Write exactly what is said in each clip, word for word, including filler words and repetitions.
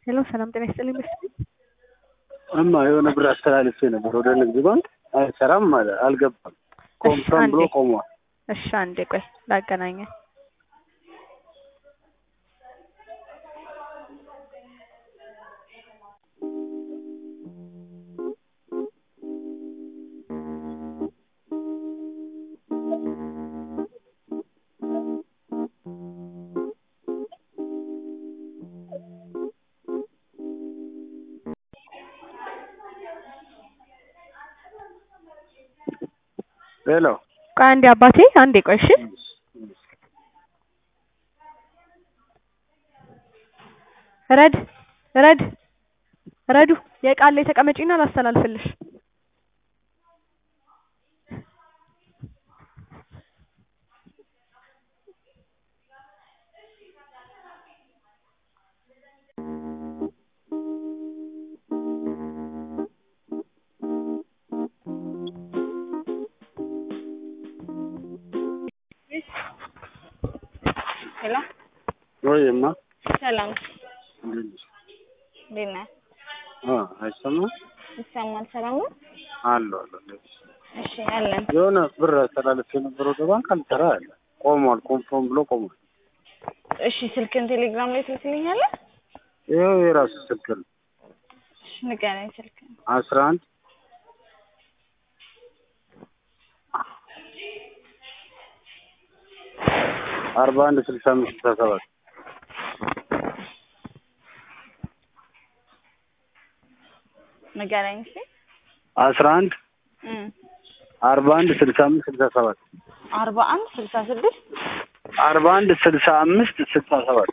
ሄሎ ሰላም ጤና ይስጥልኝ መስፍን እማ የሆነ ብር አስተላልፌ ነበር ወደ ንግድ ባንክ አይሰራም ማለት አልገባም ኮንፈርም ብሎ ቆሟል። እሺ አንዴ ቆይ ላገናኘ ሄሎ ቆይ አንዴ አባቴ አንዴ ቆይ እሺ ረድ ረድ ረዱ የቃል ላይ ተቀመጪና ላስተላልፍልሽ ሄሎ ወይማ ሰላም እንዴት ደህና አ አይሰማም ይሰማል ሰላም ነው አሎ አሎ እሺ አለን የሆነ ብር አስተላልፌ ነበር ወደ ባንክ አልሰራ አለ ቆሟል ኮንፈርም ብሎ ቆሟል። እሺ ስልክን ቴሌግራም ላይ ትልክልኛለህ? ይኸው የራሱ ስልክ ነው። እሺ ንገረኝ ስልክህን አስራ አንድ አርባ አንድ ስልሳ አምስት ስልሳ ሰባት ንገረኝ እሺ አስራ አንድ እም አርባ አንድ ስልሳ አምስት ስልሳ ሰባት አርባ አንድ ስልሳ ስድስት አርባ አንድ ስልሳ አምስት ስልሳ ሰባት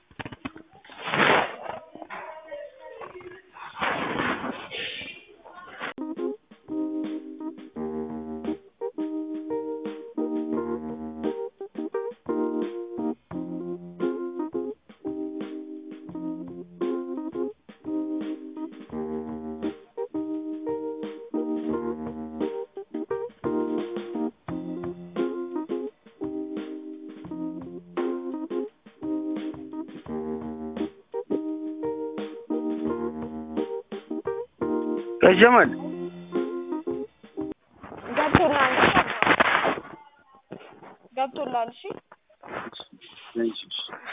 ከጀመል ገብቶላል ገብቶላል እሺ እሺ